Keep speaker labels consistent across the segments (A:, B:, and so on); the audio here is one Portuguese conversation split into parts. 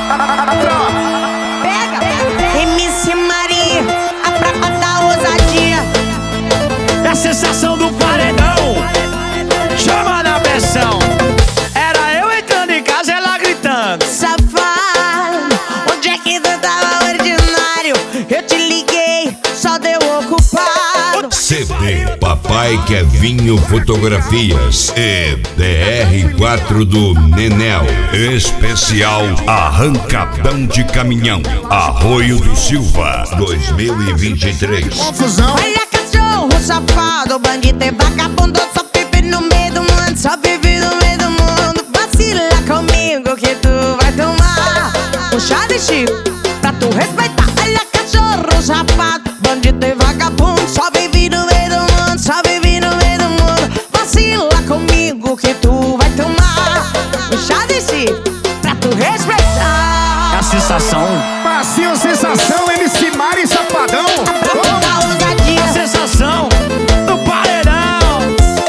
A: Pega, MC Maria, a prata da ousadia.
B: É a sensação do paredão, chama na pressão. Era eu entrando em casa, ela gritando:
A: Safado, onde é que tu tava ordinário? Eu te liguei, só deu ocupado.
C: CD Papai Kevinho Fotografias e DR4 do Nenel. Especial Arrancadão de Caminhão, Arroio do Silva 2023.
D: Confusão.
A: Olha cachorro safado, bandido e vagabundo, só vive no meio do mundo, só vive no meio do mundo. Vacila comigo que tu vai tomar um chá de chico pra tu respeitar. Olha cachorro safado, bandido e vagabundo, só vive no meio do mundo, só vive no meio do mundo. Vacila comigo que tu vai tomar um chá de chico pra tu respeitar.
B: É a sensação,
D: Passinho, sensação, MC Mari Safadão.
A: Da ousadia.
B: a sensação do paredão.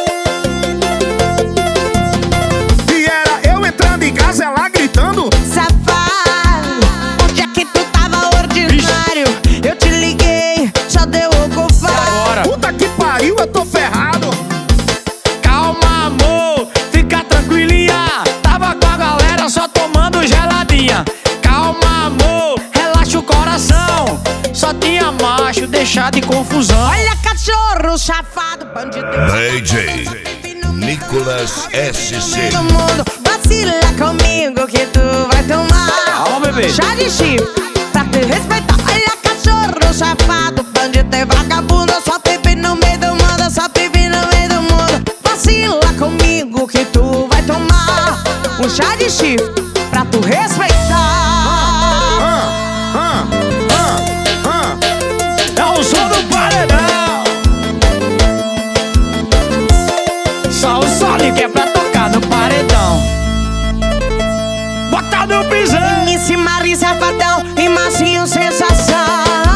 D: E era eu entrando em casa, ela gritando.
A: Safado, onde é que tu tava ordinário? Eu te liguei, só deu ocupado.
B: Agora,
D: Puta que pariu, eu tô ferrado.
B: calma amor, fica tranquilinha. Tava com a galera só tomando geladinha. Calma amor, relaxa o coração. Só tinha macho, deixar de confusão.
A: Olha cachorro safado, bandido
C: DJ Nicolas SC.
A: do mundo. Vacila comigo que tu vai tomar
B: Calma, bebê.
A: chá de chifre pra te respeitar. Olha cachorro safado, bandido e vagabundo, só vive no meio do mundo, só vive no meio do mundo. Vacila comigo que tu vai tomar um chá de chifre pra tu respeitar.
B: É o som do paredão. Só o Sonic que é pra tocar no paredão. Bota no pisão.
A: MC Mari Safadão e Massinho Sensação.